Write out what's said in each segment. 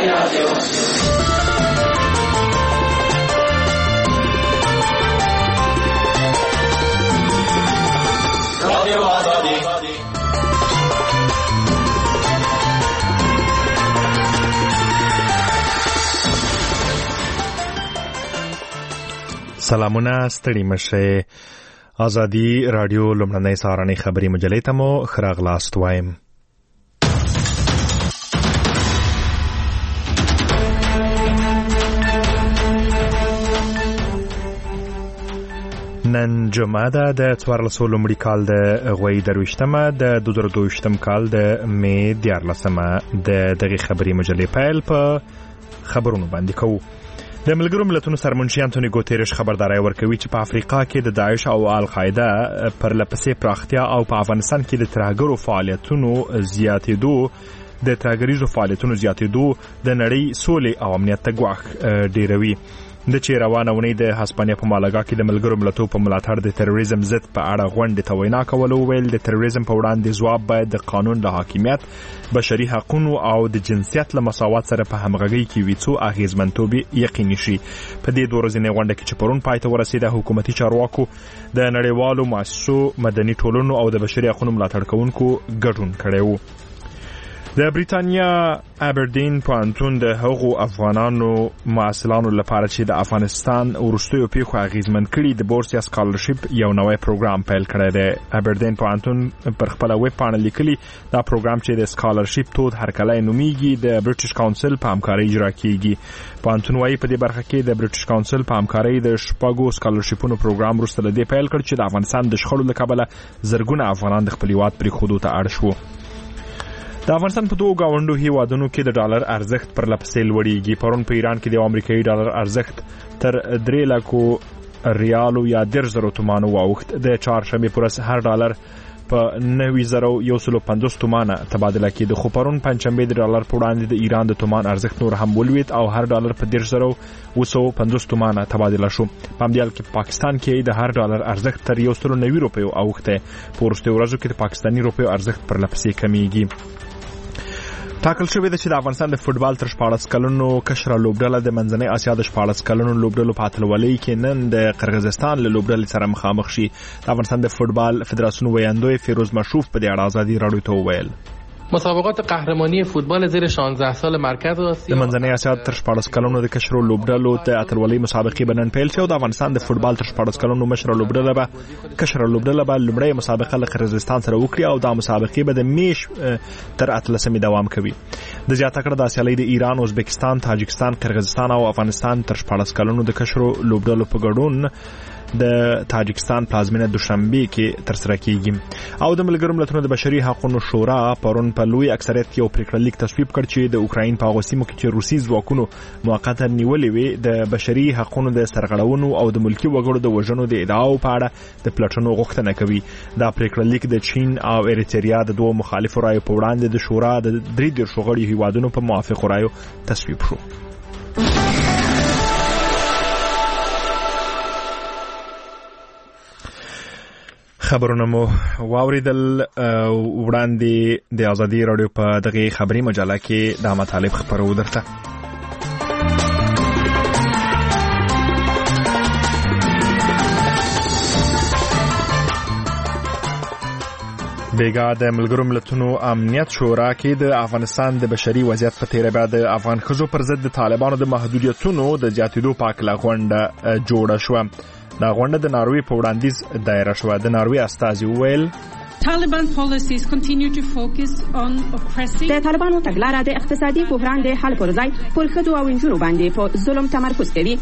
سلامونه، ستړي مشه. ازادي رادیو لومړنۍ سهارنۍ خبري مجلې ته مو ښه راغلاست وایم. نن جمعه ده د 1400 لومړي کال د غوي درويشتمه د 2022م کال د مې 14مه د دغه خبري مجلې پیل په خبرونو باندې کوو. د ملګرو ملتونو سرمنشي انټونی ګوتيرش خبرداري ورکوي چې په افریقا کې د داعش او القاعده پر لپسې پراختیا او په افغانستان کې د ترهګرو فعالیتونو زیاتېدو د نړۍ سولې او امنیت ته ګواښ ډیروي. د چې روانه ونې د هسپانیا په مالاګا کې د ملګرو ملتونو په ملاتړ د تروریزم ضد په اړه غونډه ته وینا کوله. ویل د تروریزم په وړاندې ځواب باید د قانون د حاکمیت، بشري حقوقو او د جنسیت له مساوات سره په همغږۍ کې وي څو اغیزمنتوب یقیني شي. په دې دوه ورځې غونډه کې چې پرون پای ته ورسېده، حکومتي چارواکو د نړیوالو مؤسسو، مدني ټولنو او د بشري حقوقو ملاتړ کوونکو ګډون کړی و. د بریتانیا ابردین پوهنتون د هغو افغانانو محصلانو لپاره چې د افغانستان وروستیو پیښو اغیزمن کړي د بورسیا سکالرشپ یو نوی پروګرام پیل کړی دی. ابردین پوهنتون پر خپل ویب پاڼه لیکلي دا پروګرام چې د سکالرشپ تود هرکلی نومیږي د برټش کونسل په همکارۍ اجرا کیږي. پوهنتون وايي په دې برخه کې د برټش کونسل په همکارۍ د شپږو سکالرشپونو پروګرام وروسته له دې پیل کړ چې د افغانستان د شخړو له کبله زرګونه افغانان د خپل هیواد پرېښودو ته اړ شو. د افغانستان په دوه گاونډو هیوادونو کې د ډالر ارزښت پر لپسې لوړیږي. پرون په ایران کې د امریکایي ډالر ارزښت تر 3 لک ریالو یا 10,000 تومانو واوښت. د چهارشنبه پر ورځ هر ډالر په 9,150 تومانه تبادله کېده. خو پرون پنځشنبه د ډالر په وړاندې د ایران د تومان ارزښت نور هم ولوېد او هر ډالر په 10,250 تومانه تبادله شو. په همدې حال کې په پاکستان کې د هر ډالر ارزښت تر 190 روپیو اوښته. په وروستیو ورځو کې د پاکستاني روپیو ارزښت پر لپسې کمیږي. ټاکل شوې ده چې د افغانستان د فوتبال تر 14 کلونو کشره لوبډله د منځنۍ اسیا د 14 کلونو لوبډلو په اتلولۍ کې نن د قرغیزستان له لوبډلې سره مخامخ شي. د افغانستان د فوتبال فدراسیون ویاندوی فیروز مشروف په دې اړه ازادي رادیو ته وویل: مسابقات قهرمانی فوتبال زیر 16 سال مرکز آسیا د منځنۍ اسیا تر 14 کلونو د کشرو لوبډلو د اتلولۍ مسابقې به نن پیل شي او د افغانستان د فوتبال تر 14 کلونو کشره لوبډله به لومړی مسابقه له قرغیزستان سره وکړي او دا مسابقې به د میش تر 13 دوام کوي. د زیاته کړه د سیالۍ د ایران، ازبکستان، تاجکستان، قرغیزستان او افغانستان تر 14 کلونو د کشرو لوبډلو په ګډون د تاجکستان پلازمینه دوشنبه کې تر سره کیږي. او د ملګرو ملتونو د بشري حقوقو شورا پرون په لوی اکثریت یو پریکړه لیک تصویب کړ چې د اوکراین په غوسیمو کې چې روسي ځواکونو موقته نیولې وي د بشري حقوقو د سرغړونو او د ملکی وګړو د وژنو د ادعاو په اړه د پلټنو غوښتنه کوي. دا پریکړه لیک د چین او اریتریا د دوه مخالفو رایو په وړاندې د شورا د 3 غړي هیوادونو په موافقو رایو تصویب شو. خبرونه مو واوریدل. وړاندې د ازادي رادیو په دغه خبري مجله کې د مطالب خبرو درته. بیګا د ملګرو ملتونو امنیت شورا کې د افغانستان د بشري وضعیت په تیره بعد د افغان ښځو پر ضد د طالبانو د محدودیتونو د زیاتېدو په اړه غونډه جوړه شوه. دا غونډه د ناروې په وړاندیز دایره شوه. د ناروې استازي ویل: Taliban policies continue to focus on oppressing. د طالبانو تګلاره د اقتصادي بحران د حل پر ځای پر ښځو او نجونو باندې په ظلم تمرکز کوي.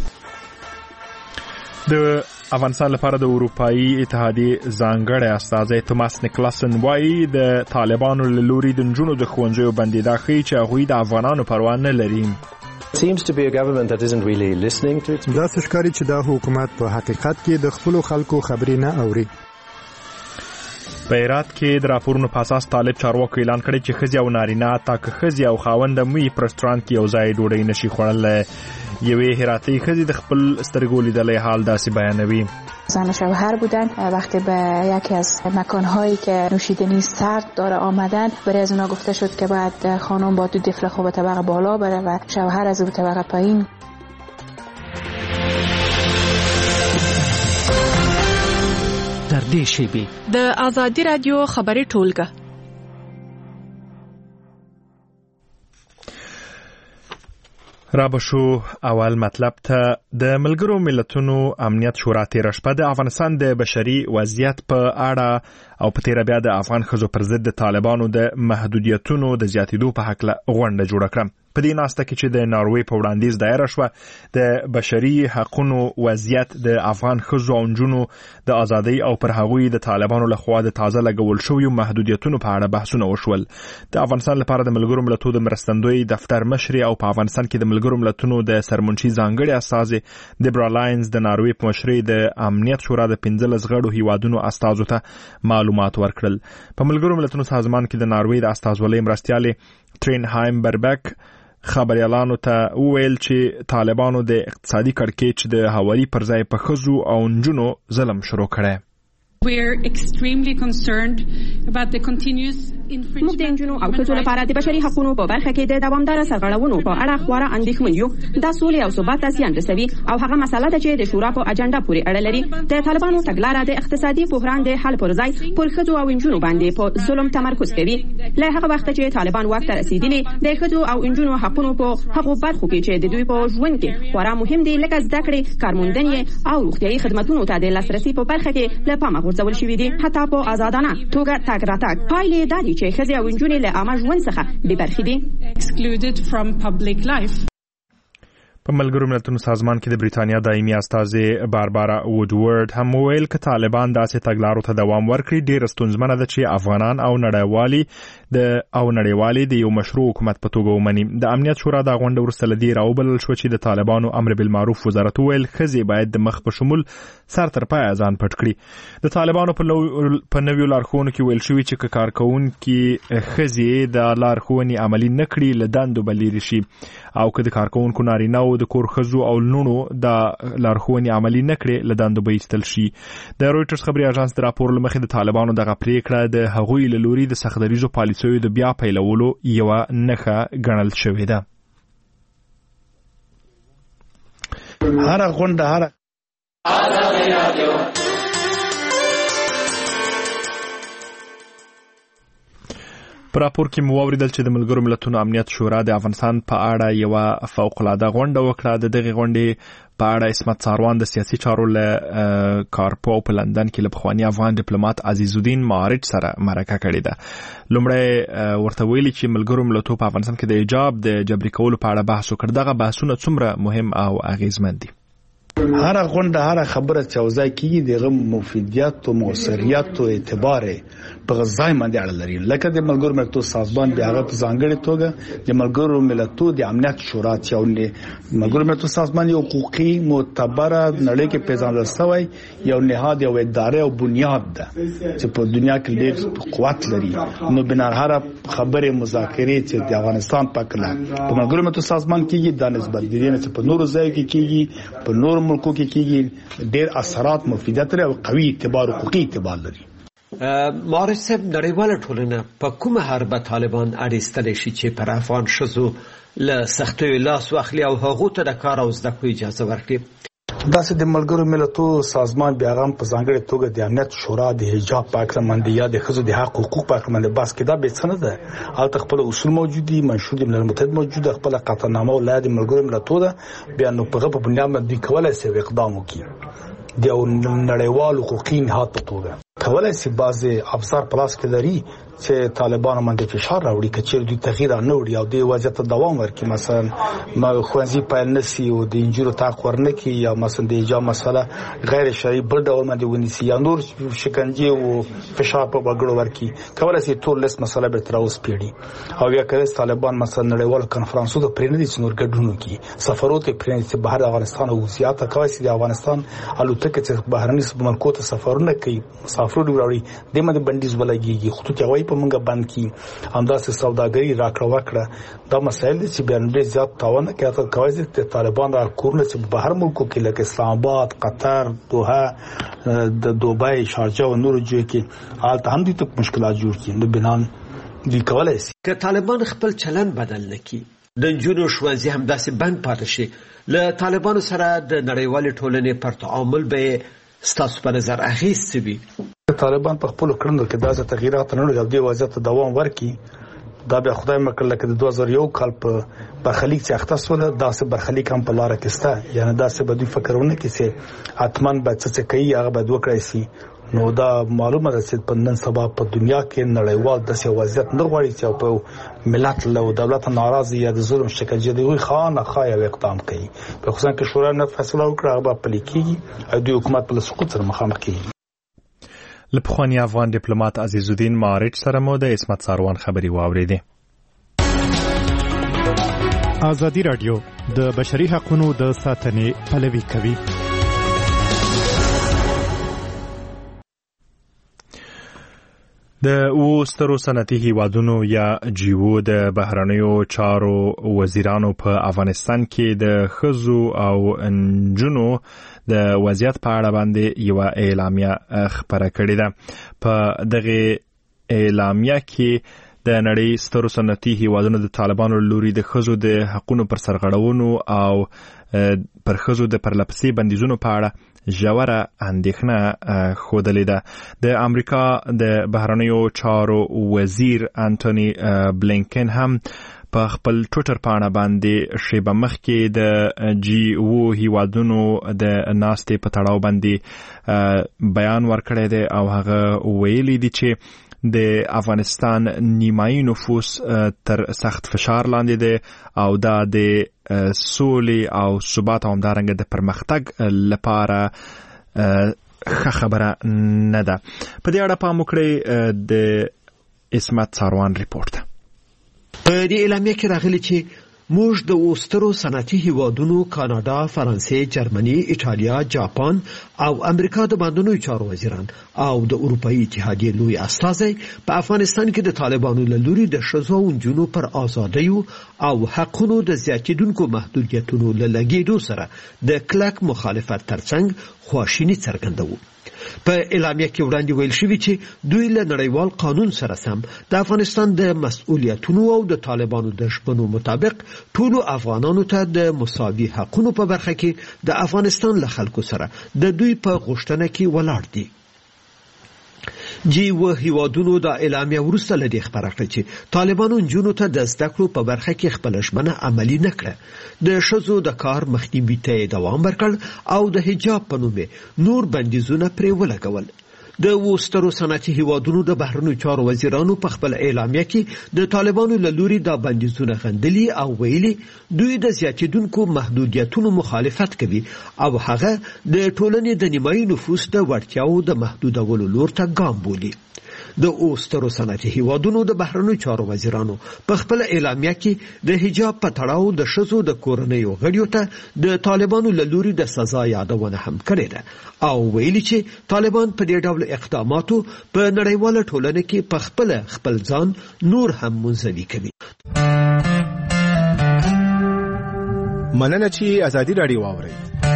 د افغانستان لپاره د اروپאי اتحادیې ځانګړی استازی توماس نیکلاسن وايي د طالبانو له لوري د نجونو د ښوونځیو بندیدا ښیي چې هغوی د افغانانو پروا نه لري. seems to be a government that isn't really listening to its. دا ښکاري چې دا حکومت په حقیقت کې د خپل خلکو خبرې نه اوري. په هرات کې د راپورونو په اساس طالب چارواکو اعلان کړی چې ښځې او نارینه تاک ښځې او خاونده موي په رستورانت کې یو ځای ډوډۍ نشي خوړلی. یوې هراتی ښځې د خپل سترګو لیدلی حال داسې بیانوي. زن و شوهر بودن وقتی به یکی از مکانهایی که نوشیدنی سرد داره آمدن برای از اونا گفته شد که باید خانم با 2 طفل خود به طبقه بالا بره و شوهر از طبقه پایین. در دې شیبې د آزادی رادیو خبري ټولګه را بشو اول مطلب ته. د ملګرو ملتونو امنیت شورا تېره شپه د افغانستان د بشري وضعیت په اړه او په تېره بیا د افغان ښځو پر ضد د طالبانو د محدودیتونو د زیاتېدو په هکله غونډه جوړه کړه. په دې ناسته کې چې د ناروې په وړاندیز دایره شوه د بشري حقونو وضعیت، د افغان ښځو او نجونو د ازادۍ او پر هغوی د طالبانو لخوا د تازه لګول شویو محدودیتونو په اړه بحثونه وشول. د افغانستان لپاره د ملګرو ملتونو د مرستندوی دفتر مشري او په افغانستان کې د ملګرو ملتونو د سرمنشي ځانګړي استازي دیبرا لاینز د ناروې په مشرۍ د امنیت شورا د 15 غړو هیوادونو استازو ته معلومات ورکړل. په ملګرو ملتونو سازمان کې د ناروې د استازولۍ مرستیالې ترین هایم بربک خبريالانو ته وویل چې طالبانو د اقتصادي کړکېچ د حوالي پر ځای په ښځو او نجونو ظلم شروع کړی. موږ د نجونو او ښځو لپاره د بشري حقوقو په برخه کې د دوامداره سرغړونو په اړه خورا اندېښمن یو. دا سولې او ثبات ته زیان رسوي او هغه مسله ده چې د شورا په اجنډا پورې اړه لري. د طالبانو تګلاره د اقتصادي بحران د حل پر ځای پر ښځو او نجونو باندې په ظلم تمرکز کوي. له هغه وخت چې طالبان واک ته رسیدلي، د ښځو او نجونو حقوقو په هغو برخو کې چې د دوی په ژوند کې خورا مهم دي، لکه زده کړې، کارموندنې او روغتیايي خدماتو ته د لاسرسي په برخه کې له پامه غورځول شوي دي. حتی په آزادانه توګه تګ راتګ پایلې دا دي چې ښځې او نجونې له عامه ژوند څخه بې برخې دي. په ملګرو ملتونو سازمان کې د بریتانیا دایمي استازي باربارا وودورد هم ویل چې طالبان داسې تګلارو ته دوام ورکړي ډېر ستونزمنه ده چې افغانان او نړیوالي د یو مشروع حکومت په توګه ومني. د امنیت شورا د غونډې وروسته له دې راوبلل شو چې د طالبانو امر بالمعروف وزارت ویل ښځې باید د مخ په شمول سر تر پایه ځان پټ کړي. د طالبانو په نویو لارښوونو کې ویل شوي چې کارکوونکي ښځې د لارښوونې عملي نه کړي له دندو به لیرې شي، او که د کارکوونکو نارینه او د کور ښځو او لوڼو د لارښوونې عملي نه کړي له دندو به ایستل شي. د رویټرز خبري اژانس د راپور له مخې د طالبانو دغه پریکړه د هغوی له لوري د سختدریزو پالیسیو د بیا پیلولو یوه نښه ګڼل شوې ده. هر غونډه په راپور کې مو اوریدل چې د ملګرو ملتونو امنیت شورا د افغانستان په اړه یوه فوق العاده غونډه وکړه. د دغې غونډې په اړه عصمت ساروان د سیاسي چارو له کارپو په لندن کې له پخواني افغان ډیپلوماټ عزیز الدین معارج سره مرکه کړې ده. لومړی ورته ویلي چې ملګرو ملتونو په افغانستان کې د حجاب د جبري کولو په اړه بحث وکړ. دغه بحثونه څومره مهم او اغیزمن دي؟ هر غونډه هر خبره چې اوځي کیږي دغه مفیدیت او موثریت او اعتبار په ځای باندې اړه لري. لکه د ملګرو ملتونو سازمان د هغه په ځانګړي توګه د ملګرو ملتونو د امنیت شورا چې ملګرو ملتونو سازمان یو حقوقي معتبره نړۍ کې پیژندل شوی یو نهاد او اداره او بنیاد ده چې په دنیا کې ډېر قوت لري. نو بنار هر خبره مذاکره چې د افغانستان په کله په ملګرو ملتونو سازمان کېږي د نسبت دي نه چې په نورو ځایو کې کېږي، په نورو ملکو کې کېږي، ډېر اثرات مفیدیت لري او قوي اعتبار حقوقي اعتبار لري. معارض صاحب، نړیواله ټولنه په کومه حربه طالبان اړیستلی شي چې پر افغان ښځو له سختیو لاس واخلي او هغو ته د کار او زده کړو اجازه ورکړي؟ داسې د ملګرو ملتونو سازمان بیا هم په ځانګړي توګه د امنیت شورا د حجاب په اړه باندې یا د ښځو د حق حقوق په اړه باندې بحث کېدا به څه نه ده. البته خپل اصول موجود دي، منشور د ملل متحد موجود ده، خپل قطعنامه ولایت ملګرو ملتونو بیا نو په هغه بنیاد باندې کولای شي اقدام وکړي. د نړیوال حقوقي نهاد په توګه کولای شي بعض افسر پلاس کې لري چې طالبان باندې فشار راوړي چې دوی تغییر نه وړي او د وضعیت دوام ورکړي. مثلا خوانزي پایل نسی او د انجورو تاق ورنکي یا مثلا د حجاب مسله غیر شرعي بل ډول باندې ونیسي یا نور شکنجه او فشار په وګړو ورکړي. کولای شي ټول لیست مسله به تر اوسه پیړي او یا کله طالبان مثلا نړیوال کانفرنسو ته پرېنه دي چې نور ګډون کوي، سفرات پرېنه چې بهر افغانستان او زیاته کوي چې د افغانستان الوتکه چې بهرني ملکو ته سفرونه کوي، مسافر افروډ راوړي د مده بندیز ولګيږي خطوط هوایی په منګه بند کی همداسې سوداګري راکړه وکړه دا مسایل چې بیان ډېر زیات تاوان کوي کوي چې طالبان را کورنه چې بهر ملکو کې لکه اسلام آباد قطر دوحه د دوبۍ شارجه او نور ځای کې حالت هم دي ته مشکلات جوړ کړي د بنان دی کولای شي که طالبان خپل چلن بدل نکړي د جنونو شوازي هم داسې بند پاتې شي له طالبانو سره د نړیوال ټولنې پر تعامل به ستاسو په نظر اغیز وي طالبان په خپل کړنو کې داسې تغیرات نه لري د وضعیت دوام ورکړي دا به خدای مکر لکه د 2001 کال په برخلیک چې اختصول داسې برخلیک هم په لار کې سته یعنی داسې به دوی فکرونه کې سي اتمن به څه کوي هغه به دوه کړی سي نو دا معلومه ده چې په نن سبا په دنیا کې نړیوال داسې وضعیت نه غواړي چې په ملت له دولت ناراضي یا د ظلم شکنجه دی خانه خای او اقدام کوي په خصوصا کې شورا نه فیصله وکړه هغه په لیکي او د حکومت په سقوط سره مخامخ کیږي لپخوانی افغان دیپلومات عزیز الدین مارچ سره مو د اسمت ساروان خبري واوریدي ازادي رادیو د بشري حقوقو د ساتنې پلوي کوي د وسترو صنعتي هیوادونو یا جیو د بهرنیو چارو وزیرانو په افغانستان کې د خزو او انجونو د وضعیت په اړه باندې یو اعلامیه خبره کړې ده په دغه اعلامیه کې د نړۍ سترو صنعتي هیوادونو د طالبانو لوري د خزو د حقوقو پر سرغړونو او پر خزو د پرلپسې بندیزونو په اړه ژوره اندېښنه ښودلې ده د امریکا د بهرنیو چارو وزیر انټونی بلینکن هم په خپل ټویټر پاڼه باندې شیبه مخکې د جی او هیوادونو د ناستې په تړاو باندې بیان ورکړی دی او هغه ویلي دي چې د افغانستان نیمایي نفوس تر سخت فشار لاندې دی او دا د سولې او ثبات او همدارنګه د پرمختګ لپاره ښه خبره نه ده په دې اړه پام وکړئ د اسمت ساروان ریپورت په دې اعلامیه کې راغلي چې موږ د اوسترو صنعتي هیوادونو کاناډا، فرانسې، جرمني، ایټالیا، جاپان او امریکا د بهرنیو چارو وزیران او د اروپאי اتحادیې لوی استازي په افغانستان کې د طالبانو له لوري د ښځو او نجونو پر ازادیو او حقونو د زیاتیدونکو محدودیتونو له لګېدو سره د کلک مخالفت ترڅنګ خواشیني څرګندوي. په اعلامیه کې وړاندې ویل شوی چې دوی له نړیوال قانون سره سم د افغانستان د مسؤلیتونو او د طالبانو د شپنو مطابق ټولو افغانانو ته د مساوي حقوقو په برخه کې د افغانستان له خلکو سره د دوی په غوښتنه کې ولاړ دي. جی و هیوادونو د اعلامیه وروسته لدی خبره کړه چې طالبانو نجونو ته د زده کړو په برخه کې خپل ژمنه عملی نه کړه، د ښځو د کار مخنیوي ته دوام ورکړ او د حجاب په نوم نور بندیزونه پرې ولګول. د وسترو صنعتي هیوادونو د بهرنیو چارو وزیرانو په خپل اعلامیه کې د طالبانو له لوري د بندیزونه غندلي او ویلي دوی د زیاتیدونکو محدودیتونو مخالفت کوي او هغه د ټولنې د نیمایي نفوس د وړتیاو د محدودولو لور ته ګام بولي. د اوسترو صنعتي هیوادونو د بهرنیو چارو وزیرانو په خپل اعلامیه کې د حجاب په تړاو د ښځو د کورنیو غړیو ته د طالبانو له لوري د سزا یادونه هم کړې ده او ویلي چې طالبان په دې ډول اقداماتو په نړیواله ټولنه کې په خپل ځان نور هم منزوي کوي. مننه چې ازادي رادیو واوري.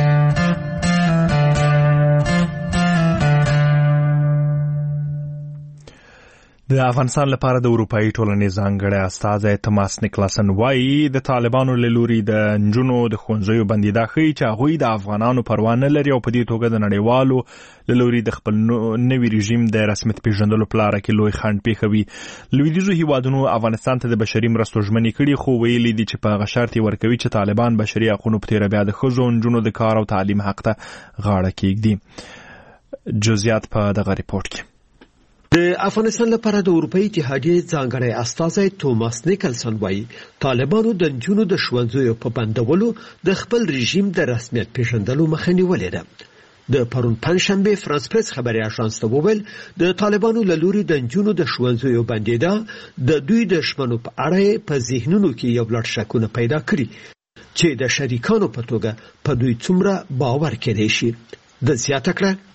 د افغانستان لپاره د اروپאי ټولنې ځانګړی استازی توماس نیکلاسن وایي د طالبانو له لوري د نجونو د ښوونځیو بندیدا ښیي چې هغوی د افغانانو پروا نه لري او په دې توګه د نړیوالو له لوري د خپل نوي رژیم د رسمیت پیژندلو په لاره کې لوی خنډ پېښوي. لویدیځو هیوادونو افغانستان ته د بشري مرستو ژمنې کړي خو ویلي دي چې په هغه شرط یې ورکوي چې طالبان بشري حقوقو په تېره بیا د ښځو او نجونو د کار او تعلیم حق ته غاړه کېږدي. جزئیات په دغه ریپورت کې. د افغانستان لپاره د اروپאי اتحادیې ځانګړی استازی توماس نیکلسن وایي طالبانو د نجونو د ښوونځیو په بندولو د خپل رژیم د رسمیت پیژندلو مخه نیولې ده. د پرون پنځشنبه فرانس پریس خبري اژانس ته وویل د طالبانو له لوري د نجونو د ښوونځیو بندیدا د دوی د شمنو په اړه په ذهنونو کې یو لړ شکونه پیدا کړي چې د شریکانو په توګه په دوی څومره باور کېدای شي. د زیاته کړه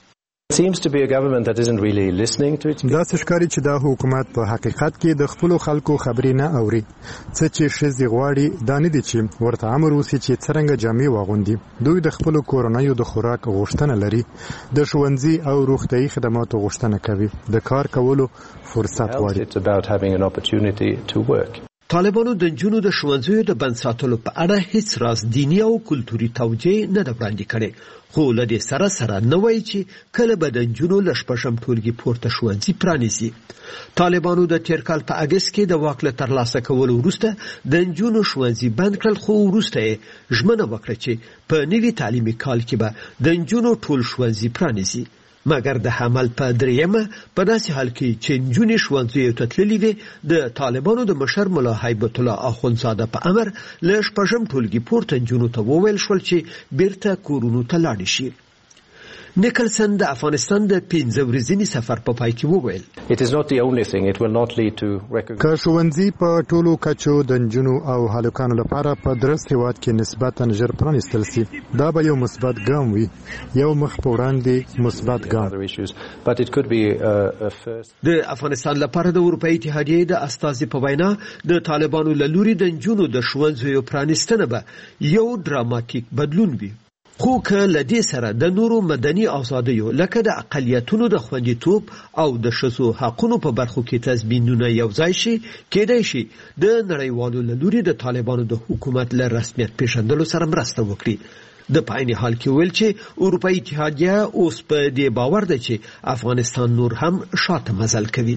seems to be a government that isn't really listening to its people. دا ښکاري چې دا حکومت په حقیقت کې د خپل خلکو خبرې نه اوري. څه چې ښځې غواړي دا نه دي چې ورته امر وشي چې څرنګه جامې واغوندي. دوی د خپل کورنیو د خوراک غوښتنه لري، د ښوونځي او روغتیايي خدماتو غوښتنه کوي، د کار کولو فرصت غواړي. It's about having an opportunity to work. طالبانو د نجونو د ښوونځیو د بند ساتلو په اړه هیڅ راز دینی او کلتوري توجیه نه ده وړاندې کړې، خو له دې سره نه وایي چې کله به د نجونو له شپږم ټولګي پورته ښوونځي پرانیزي. طالبانو د تیر کال په اګست کې د واک له ترلاسه کولو وروسته د نجونو ښوونځي بند کړل، خو وروسته یې ژمنه وکړه چې په نوي تعلیمي کال کې به د نجونو ټول ښوونځي پرانیزي. مګر د حمل په دریمه په داسې حال کې چې نجونې ښوونځیو ته تللې وې، د طالبانو د مشر ملا هیبت الله اخوندزاده په امر له شپږم ټولګي پورته نجونو ته وویل شول چې بیرته کورونو ته لاړې شي. نیکلسن د افغانستان د 15 ورځني سفر په پای کې وویل It is not the only thing. It will not lead to که ښوونځي په ټولو کچو د نجونو او هلکانو لپاره په درست هیواد کې نسبتا ژر پرانیستل سي، دا به یو مثبت ګام وي، یو مخ په وړاندې مثبت ګام. But it could be a first. د افغانستان لپاره د اروپאי اتحادیې د استازي په وینا د طالبانو له لوري د نجونو د ښوونځیو پرانیستنه به یو ډراماتیک بدلون وي. خو که له دې سره د نورو مدني ازادیو لکه د اقلیتونو د خوندیتوب او د ښځو حقونو په برخو کې تضمینونه یوځای شي، کېدای شي د نړیوالو له لوري د طالبانو د حکومت له رسمیت پیژندلو سره مرسته وکړي. د په عین حال کې ویل چې اروپאי اتحادیه اوس په دې باور ده چې افغانستان نور هم شاته مزل کوي.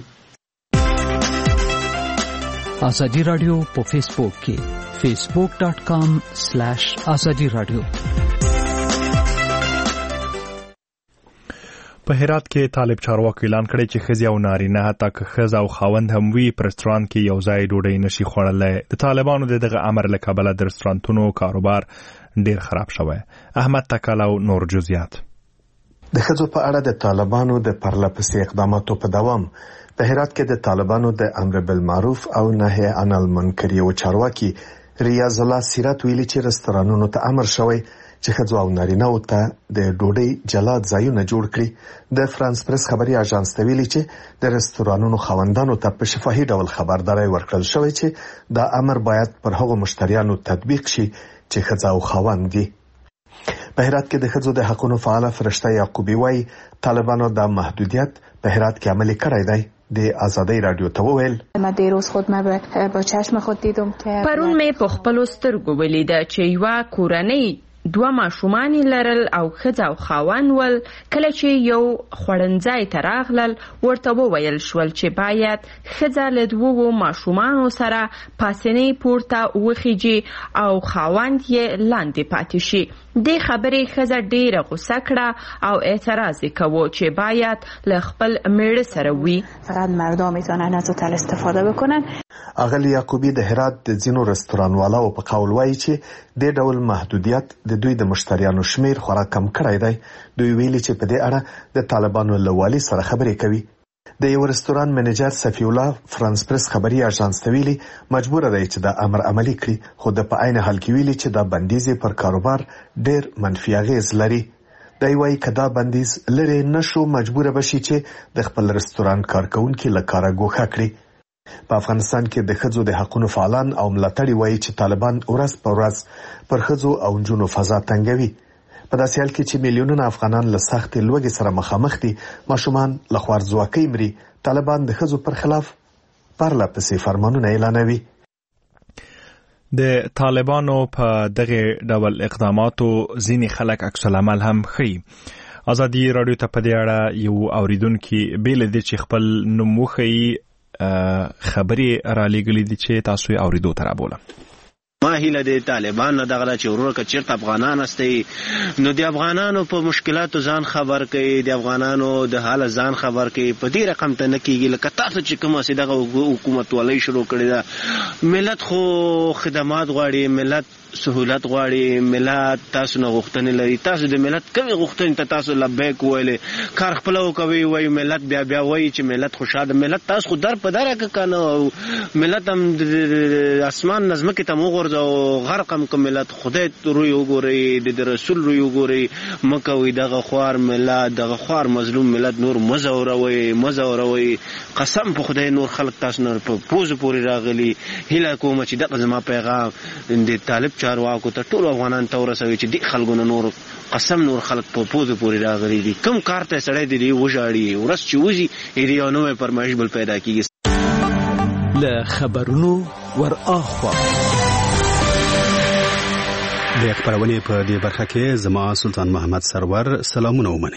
ازادي رادیو په فیسبوک کې facebook.com/azadi radio. په هرات کې طالب چارواکو اعلان کړی چې ښځې او نارینه حتی که ښځه او خاوند هم وي په رستورانت کې یو ځای ډوډۍ نشي خوړلی. د طالبانو د دغه امر له کبله د رستورانتونو کاروبار ډیر خراب شوی. احمد تکل او نور جزئیات. د ښځو په اړه د طالبانو د پرله‌پسې اقداماتو په دوام په هرات کې د طالبانو د امر بالمعروف او نهي عن المنکر یو چارواکي ریاض الله سیرت ویلي چې رستورانونو ته امر شوی چې ښځو او نارینه‌و ته د ډوډۍ جلا ځایونه جوړ کړي. د فرانس پریس خبري اژانس ته ویلي چې د رستورانونو خاوندانو ته په شفاهي ډول خبرداري ورکړل شوې چې دا امر باید پر هغو مشتریانو تطبیق شي چې ښځه او خاوند دي. په هرات کې د ښځو د حقوقو فعال فرشته یعقوبی وايي طالبانو دا محدودیت په هرات کې عملي کړی دی. د آزادی رادیو ته وویل ما دیروز خود ما با چشم خود دیدم که پرون می په خپل سترګو ولیده چې یو کورنۍ دوه ماشومان لرل او ښځه او خاوند ول. کله چې یو خوړنځای ته راغلل ورته وویل شول چې باید ښځه له دوو ماشومانو سره پاسنۍ پورته وخیږي او خاوند یې لاندې پاتې شي. دې خبرې ښځه ډیره غوسه کړه او اعتراض یې کوه چې باید له خپل میړه سره وي. فقط مردم میتونن از هتل استفاده بکنن. اغلی یعقوبی د هرات د ځینو رستورانوالو په قول وایي چې د ډول محدودیت د دوی د مشتریانو شمیر خورا کم کړی دی. دوی ویلي چې په دې اړه د طالبانو له والي سره خبرې کوي. د یو رستوران منیجر صفی الله فرانس پریس خبري اژانس ته ویلي مجبور دی چې دا امر عملي کړي، خو د په عین حال کې ویلي چې دا بندیز پر کاروبار ډیر منفي اغیز لري. دی وايي که دا بندیز لري نشو مجبور بشي چې د خپل رستوران کارکونکي له کاره ګوښه کړي. په افغانستان کې د ښځو د حقوقو فعالان او ملاتړي وایي چې طالبان ورځ په ورځ پر ښځو او نجونو فضا تنګوي. په داسې حال کې چې میلیونونه افغانان له سختې لوږې سره مخامخ دي، ماشومان له خوارځواکۍ مري، طالبان د ښځو پر خلاف پرله‌پسې فرمانونه اعلانوي. د طالبانو په دغه ډول اقداماتو ځینې خلک عکس العمل هم ښیي. ازادي رادیو ته په دې اړه یو اوریدونکي بیل دي چې خپل نوم وښیي خبرې را لېږلې دي چې تاسو یې اوریدو ته رابولم. ما هیله د طالبان نه دغه چې ورور که چیرته افغانان هستي نو د افغانانو په مشکلاتو ځان خبر کوي، د افغانانو د حال ځان خبر کوي. په دې رقم ته نه کېږي لکه تاسو چې کومه سي دغه حکومت ولای شروع کړی ده. ملت خو خدمات غواړي، ملت سہولت غواړي، ملت تاسو نه غوښتنې لري. تاسو د ملت کومې غوښتنې ته تاسو لبیک ویلې کار خپل وکوي، وایي ملت بیا وایي چې ملت خوشاله. ملت تاسو خو در په دره که کنه ملت هم د اسمان نظمکې ته مو غورځو غرق او غرقم کوم ملت خدای روی وګوري د رسول روی وګوري مکوې دغه خوار ملت دغه خوار مظلوم ملت نور مزوروي قسم په خدای نور خلک تاسو نور په پوز پوری راغلي هله کوم چې دغه زما پیغام د طالب چارواکو ته ټول افغانان ته ورسوي چې د خلکو نور قسم نور خلک په پوز پوری راغلي دي کوم کار ته سړی دی وژاړي ورس چې وځي یو نوې پرمایش بل پیدا کیږي له خبرونو ور اخوا د خبرونه په دې برخه کې زما سلطان محمد سرور سلامونه ومني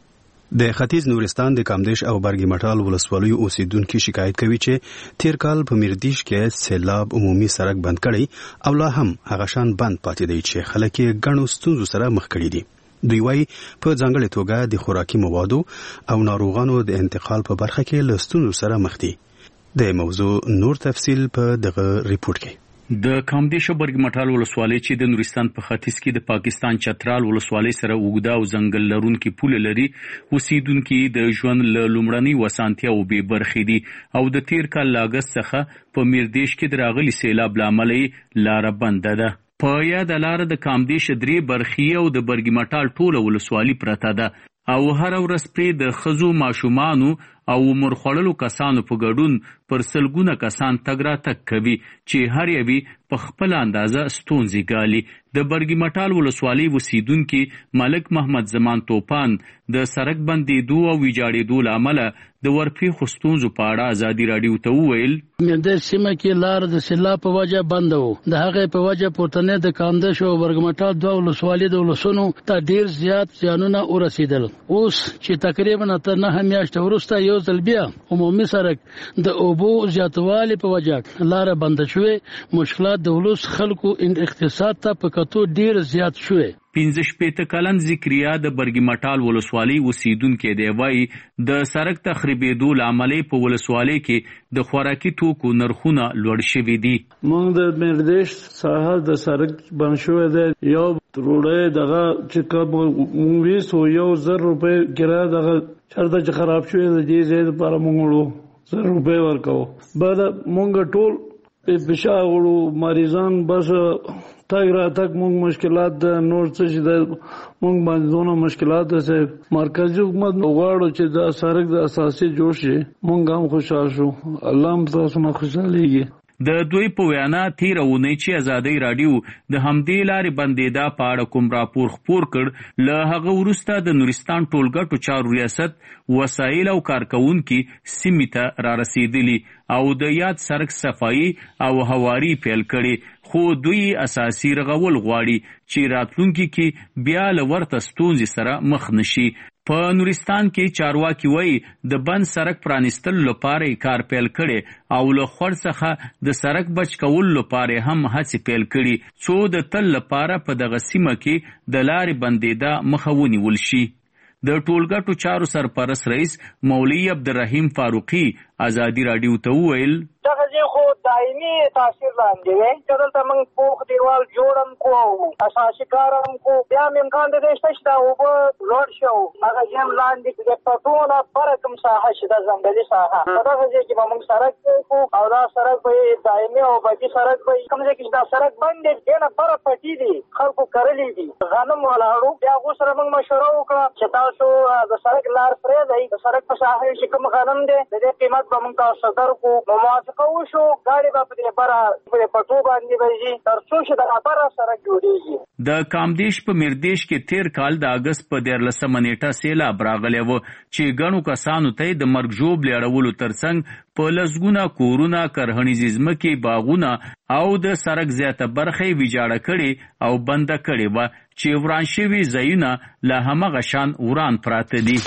د ختیځ نورستان د کامدیش او برګی مټال ولسوالیو اوسیدونکو شکایت کوي چې تیر کال په میردیش کې سیلاب عمومي سړک بند کړي او لا هم هغه شان بند پاتې دی چې خلک یې ګڼو ستونزو سره مخ کړي دي دوی وايي په ځانګړي توګه د خوراکي موادو او ناروغانو د انتقال په برخه کې له ستونزو سره مخ دي د موضوع نور تفصیل په دغه ریپورت کې د کامدیش او برګی مټال ولسوالۍ چې د نورستان په ختیځ کې د پاکستان چترال ولسوالۍ سره اوږده او ځنګل لرونکي پوله لري اوسیدونکو د ژوند له لومړنۍ وسانتیا او بې برخې دي او د تیر کال لاګست څخه په میردیش کې د راغلي سیلاب لامل لار بند ده په یاد لار د کامدیش درې برخې او د برګی مټال ټوله ولسوالۍ پرته ده او هر ورځ پرې د خزو ماشومانو او عمر خوړلو کسانو په ګډون پر سلګونه کسان تګ راتګ کوي چې هر یوی په خپل اندازه ستونزې ګالي د برګی مټال ولسوالۍ اوسیدونکو ملک محمد زمان توپان د سړک بندیدو او ویجاړېدو لامل د ورپېښو ستونزو په اړه ازادي راډیو ته وویل د سیمه کې لار د سیلاب په وجه بند و د هغه په وجه پورتنه د کامدیش او برګی مټال دوه ولسوالۍ د ولسونو ته ډیر زیات زیانونه ورسېدل اوس چې تقریبا تر 9 میاشتې وروسته یو ځل بیا عمومي سړک د اوبو زیاتوالي په وجه لار بند شوې مشکلات د ولس خلکو اقتصاد ته په کتو ډیر زیات شوې 15 کلن ذکریا د برګی مټال ولسوالۍ اوسیدونکو دی وایي د سړک تخریبېدو لامل په ولسوالۍ کې د خوراکي توکو نرخونه لوړ شوي دي موږ د میردیش ساحه د سړک بند شوی دی یو روډه دغه چې کوم ویسو 1000 روپے کرایه دغه چرته چې خراب شوی دی زید پر موږ 1000 روپے ورکو بعد موږ ټول په بشاورو مریضان بس تاګ را تک موږ مشکلات د نور څه چې د موږ باندې دونه مشکلات سه مرکزی حکومت غواړي چې د سړک د اساسي جوړ شي موږ هم خوشاله شو الله هم تاسو نه خوشاليږي د دوی په وینا تیرونه چې ازادي رادیو د همدې لارې بندیدا په اړه کوم راپور خپور کړ له هغه وروسته د نورستان ټولګټو چارو ریاست وسایل او کارکونکو سیمه را رسیدلی او د یاد سړک صفایي او هواري پیل کړي خو دوی اساسي رغول غواړي چې راتلونکي کې بیا لورته ستونزې سره مخ نشي په نورستان کې چارواکي وایي د بند سړک پرانیستل لپاره کار پیل کړي او له خور څخه د سړک بچ کول لپاره هم هڅې پیل کړي څو د تل لپاره په دغه سیمه کې د لارې بندیدا مخاوني ولشي د ټولګټو چارو سرپرست رئیس مولوی عبدالرحیم فاروقی ازادي رادیو ته وویل دغه خو دایمي تاثیر لاندې وي چې دلته موږ پوخ دیوال جوړم کو اساسي کارم کو بیا امکان د دې شته او لوړ شو هغه یم لاندې د پټونه پر کوم ساحه شته ځنګلي ساحه دغه چې موږ سړک کو او دا سړک به دایمي او باقي سړک به کوم ځای کې دا سړک باندې دنه پر پټي دي خلکو کړلې دي غنم ولاړو بیا غوسره موږ مشوره وکړه چې تاسو د سړک لار پرې دی د سړک په ساحه کې کوم غنم دی د دې قیمت به موږ تاسو درکو موافقه وشو غاړي په دې پر پټو باندې وځي تر څو چې د لپاره سره جوړیږي د کامدیش په میردیش کې تیر کال د اگست په 14 نیټه سیلاب راغلی و چې ګڼو کسانو ته د مرګ ژوب لیړولو ترڅنګ په لسګونه کورونه کرهنیز ځمکې باغونه او د سړک زیاته برخه ویجاړه کړي او بند کړي و چې وران شوي ځایونه له همغه شان وران پراته دي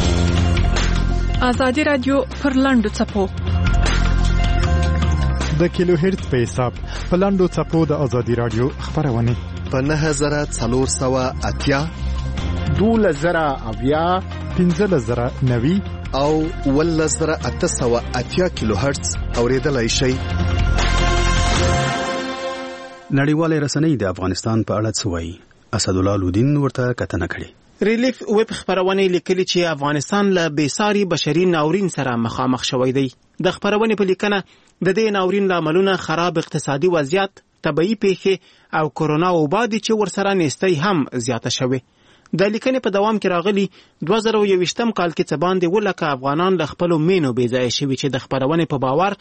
ازادي رادیو پر لاندو چپو د کیلو هرتز په حساب په لاندو چپو د ازادي رادیو خبرونه په 9480 12090 15090 او 11880 کیلو هرتز اوریدلای شي نړیوال رسنۍ د افغانستان په اړه څه وایي اسد الله لودین ورته کتنه کړې ریلیف ویب خبرونه لیکلي چې افغانستان له بېساري بشري ناورین سره مخامخ شوی دی د خبرونه په لیکنه د دې ناورین لاملونه خراب اقتصادي وضعیت طبيعي پیښې او کورونا وبا دي چې ورسره نېستۍ هم زیاته شوې. د لیکنې په دوام کې راغلي 2021م کال کې څه باندې 100,000 افغانان له خپلو مینو بېځایه شوي چې د خپرونې په باور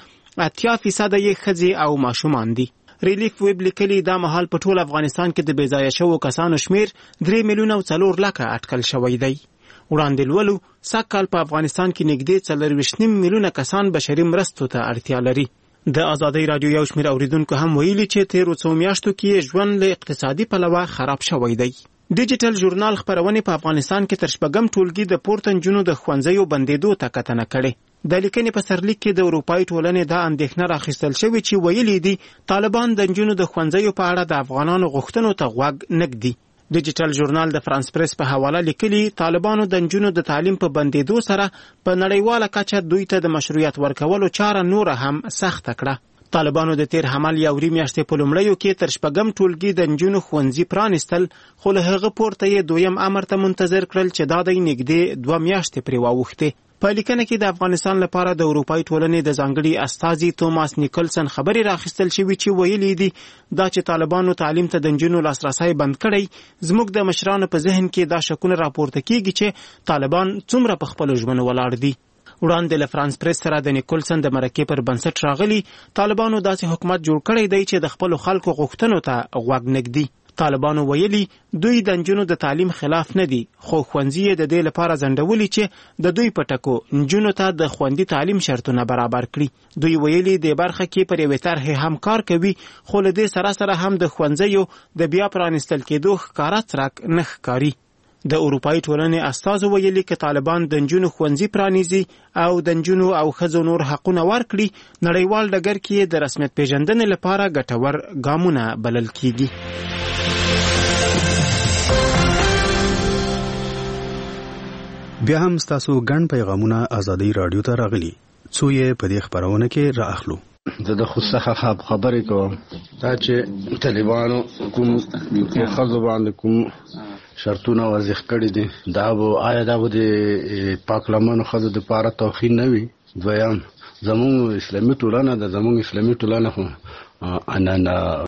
80% یې ښځې او ماشومان دي. ریلیف ویب لیکلي دا مهال په ټول افغانستان کې د بېځایه شوو کسانو شمیر 3,400,000 اټکل شوی دی. وړاندې لولو سږ کال په افغانستان کې نږدې 4.5 میلیونه کسان بشري مرستو ته اړتیا لري. د ازادۍ راډیو یو شمیر اوریدونکو هم ویلي چې تیرو څو میاشتو کې ژوند له اقتصادي پلوه خراب شوی دی. ډیجیټل ژورنال خپرونې په افغانستان کې تر شپږم ټولګي د پورته نجونو د ښوونځیو بندېدو ته کتنه کړې. د لیکنې په سرلیک کې د اروپایي ټولنې دا اندېښنه راخیستل شوې چې ویلي دي طالبان د نجونو د ښوونځیو په اړه د افغانانو غوښتنو ته غوږ نه ږدي. ډیجیټل ژورنال د فرانس پریس په حواله لیکلي طالبانو د نجونو د تعلیم په بندېدو سره په نړیواله کچه دوی ته د مشروعیت ورکولو چاره نوره هم سخته کړه. طالبانو د تیر حمل یا وری میاشتې په لومړیو کې تر شپږم ټولګي د نجونو ښوونځي پرانیستل، خو له هغه پورته یې دویم امر ته منتظر کړل چې دا دی نږدې 2 میاشتې پرې واوښتې. په لیکنه کې د افغانستان لپاره د اروپایي ټولنې د ځانګړي استازي توماس نیکلسن خبرې راخیستل شوي چې ویلي دي دا چې طالبانو تعلیم ته د نجونو لاسرسی بند کړی زموږ د مشرانو په ذهن کې دا شکونه راپورته کیږي چې طالبان څومره په خپلو ژمنو ولاړ دي. وړاندې له فرانس پریس سره د نیکولسن د مرکې پر بنسټ راغلي طالبانو داسې حکومت جوړ کړی دی چې د خپلو خلکو غوښتنو ته غوږ نه ږدي. طالبانو ویلي دوی د نجونو د تعلیم خلاف نه دي، خو ښوونځي یې د دې لپاره ځنډولي چې د دوی په ټکو نجونو ته د خوندي تعلیم شرطونه برابر کړي. دوی ویلي د برخه کې پر یوې طرحې هم کار کوي، خو له دې سره سره هم د ښوونځیو د بیا پرانیستل کېدو ښکاره څرک نه ښکاري. د اروپایي ټولنې استازو ویلي که طالبان د نجونو ښوونځي پرانیزي او د نجونو او ښځو نور حقونه ورکړي، نړیوال ډګر کې د رسمیت پیژندنې لپاره ګټور ګامونه بلل کیږي. بیا هم ستاسو ګڼ پیغامونه ازادۍ راډیو ته راغلي، څو یې په دې خپرونه کې را اخلو. زه د خود څخه خبرې کوم دا چې طالبانو کوم خلکو باندې کوم شرطونه وضع کړي دي، دا آیا دا د پاکلمانو خلکو د لپاره توخین نه وي؟ دویم زموږ اسلامي ټولنه خو